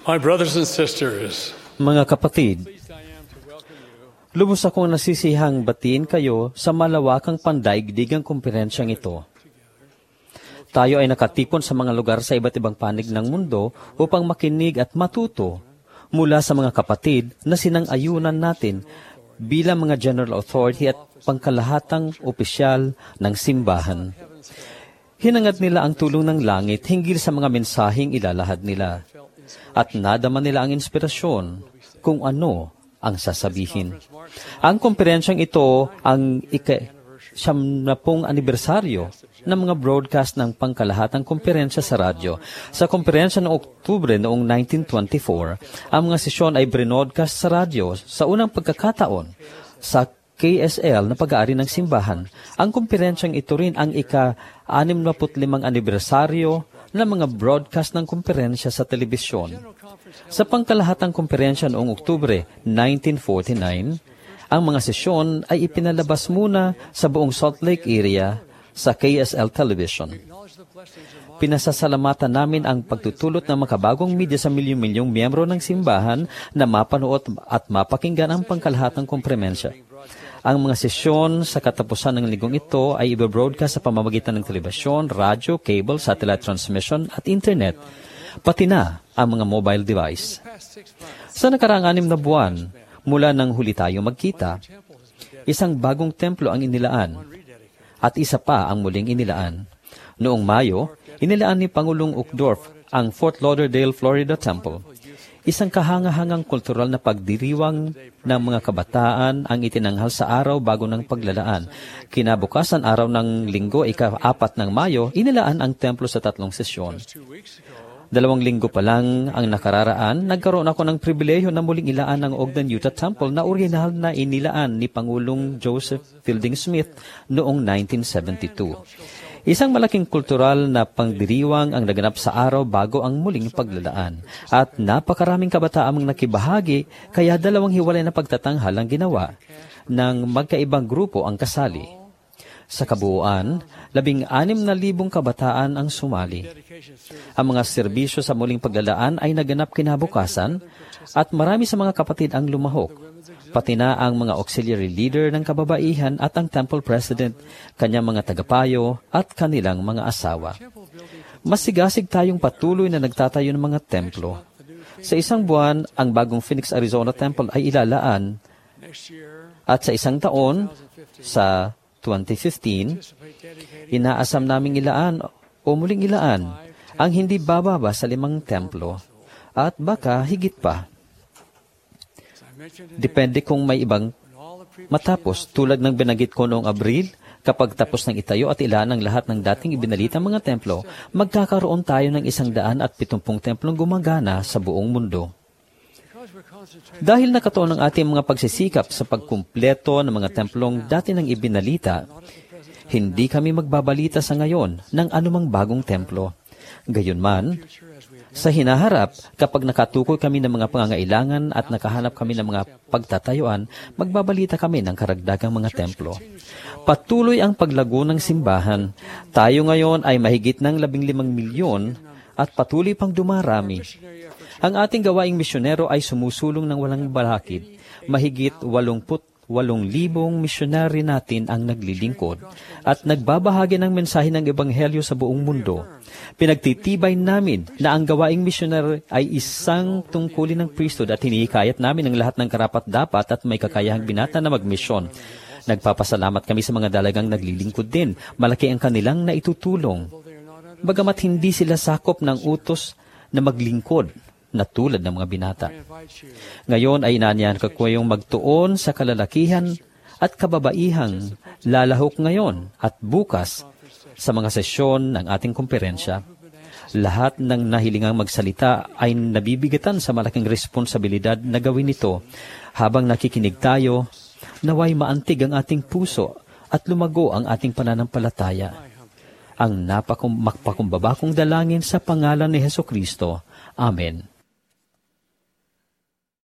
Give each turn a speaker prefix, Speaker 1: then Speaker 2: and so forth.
Speaker 1: My brothers and sisters,
Speaker 2: Mga kapatid, lubos akong nasisihang batiin kayo sa malawakang pandaigdigang kumperensyang ito. Tayo ay nakatipon sa mga lugar sa iba't ibang panig ng mundo upang makinig at matuto mula sa mga kapatid na sinang-ayunan natin bilang mga general authority at pangkalahatang opisyal ng simbahan. Hinangad nila ang tulong ng langit hinggil sa mga mensaheng ilalahad nila. At nadama nila ang inspirasyon kung ano ang sasabihin. Ang komperensyang ito ang ika-70 anibersaryo ng mga broadcast ng pangkalahatang komperensya sa radyo. Sa komperensya ng Oktubre noong 1924, ang mga sesyon ay broadcast sa radyo sa unang pagkakataon sa KSL na pag-aari ng simbahan. Ang komperensyang ito rin ang ika-65 anibersaryo ng mga broadcast ng komperensya sa telebisyon. Sa pangkalahatang komperensya noong Oktubre 1949, ang mga sesyon ay ipinalabas muna sa buong Salt Lake area sa KSL Television. Pinasasalamatan namin ang pagtutulot ng makabagong media sa milyon-milyong miyembro ng simbahan na mapanood at mapakinggan ang pangkalahatang komperensya. Ang mga sesyon sa katapusan ng linggong ito ay ibabroadcast sa pamamagitan ng telebisyon, radyo, cable, satellite transmission at internet, pati na ang mga mobile device. Sa nakaraang 6 na buwan, mula nang huli tayo magkita, isang bagong templo ang inilaan at isa pa ang muling inilaan. Noong Mayo, inilaan ni Pangulong Uckdorf ang Fort Lauderdale, Florida Temple. Isang kahangahangang kultural na pagdiriwang ng mga kabataan ang itinanghal sa araw bago ng paglalaan. Kinabukasan araw ng linggo, ika-4 ng Mayo, inilaan ang templo sa 3 sesyon. 2 linggo pa lang ang nakararaan, nagkaroon ako ng pribilehiyo na muling ilaan ang Ogden, Utah Temple na orihinal na inilaan ni Pangulong Joseph Fielding Smith noong 1972. Isang malaking kultural na pangdiriwang ang naganap sa araw bago ang muling paglalaan. At napakaraming kabataang nakibahagi, kaya 2 hiwalay na pagtatanghal ang ginawa ng magkaibang grupo ang kasali. Sa kabuuan, 16,000 kabataan ang sumali. Ang mga serbisyo sa muling paglalaan ay naganap kinabukasan at marami sa mga kapatid ang lumahok. Pati na ang mga auxiliary leader ng kababaihan at ang temple president, kanyang mga tagapayo at kanilang mga asawa. Masigasig tayong patuloy na nagtatayo ng mga templo. Sa 1 buwan, ang bagong Phoenix, Arizona Temple ay ilalaan at sa 1 taon, sa 2015, inaasam naming ilaan o muling ilaan ang hindi bababa sa 5 templo at baka higit pa. Depende kung may ibang matapos tulad ng binanggit ko noong Abril, kapag tapos ng itayo at ilaan ang lahat ng dating ibinalitang mga templo, magkakaroon tayo ng 170 templong gumagana sa buong mundo. Dahil nakatuon ang ating mga pagsisikap sa pagkumpleto ng mga templong dati nang ibinalita, hindi kami magbabalita sa ngayon ng anumang bagong templo. Gayunman, sa hinaharap, kapag nakatukoy kami ng mga pangangailangan at nakahanap kami ng mga pagtatayuan, magbabalita kami ng karagdagang mga templo. Patuloy ang paglago ng simbahan. Tayo ngayon ay mahigit ng 15 milyon at patuloy pang dumarami. Ang ating gawaing misyonero ay sumusulong ng walang balakid. Mahigit 88,000 misyonary natin ang naglilingkod at nagbabahagi ng mensahe ng Ebanghelyo sa buong mundo. Pinagtitibay namin na ang gawaing misyonary ay isang tungkulin ng priesthood at hinihikayat namin ang lahat ng karapat-dapat at may kakayahang binata na magmisyon. Nagpapasalamat kami sa mga dalagang naglilingkod din. Malaki ang kanilang naitutulong. Bagamat hindi sila sakop ng utos na maglingkod na tulad ng mga binata. Ngayon ay inaanyahan ko kayong magtuon sa kalalakihan at kababaihang lalahok ngayon at bukas sa mga sesyon ng ating komperensya. Lahat ng nahilingang magsalita ay nabibigatan sa malaking responsibilidad na gawin ito. Habang nakikinig tayo, naway maantig ang ating puso at lumago ang ating pananampalataya. Ang makpakumbaba kong dalangin sa pangalan ni Hesukristo. Amen.